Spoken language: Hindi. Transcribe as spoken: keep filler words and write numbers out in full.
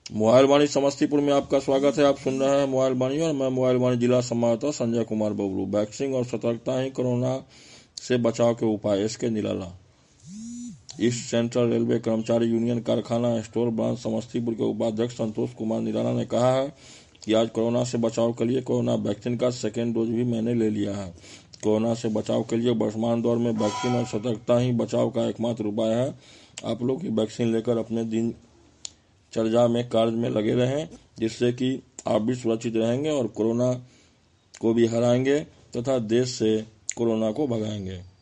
मोबाइल वाणी समस्तीपुर में आपका स्वागत है। आप सुन रहे हैं मोबाइल वाणी और मैं मोबाइल वाणी जिला संवाददाता संजय कुमार बबलू। वैक्सीन और सतर्कता ही कोरोना से बचाव के उपाय, इसके निराला। ईस्ट सेंट्रल रेलवे कर्मचारी यूनियन कारखाना स्टोर ब्रांच समस्तीपुर के उपाध्यक्ष संतोष कुमार निराला ने कहा है कि आज कोरोना से बचाव के लिए कोरोना वैक्सीन का सेकेंड डोज भी मैंने ले लिया है। कोरोना से बचाव के लिए वर्तमान दौर में वैक्सीन और सतर्कता ही बचाव का एकमात्र उपाय है। आप लोग की वैक्सीन लेकर अपने दिन चर्चा में कार्य में लगे रहें, जिससे कि आप भी सुरक्षित रहेंगे और कोरोना को भी हराएंगे तथा देश से कोरोना को भगाएंगे।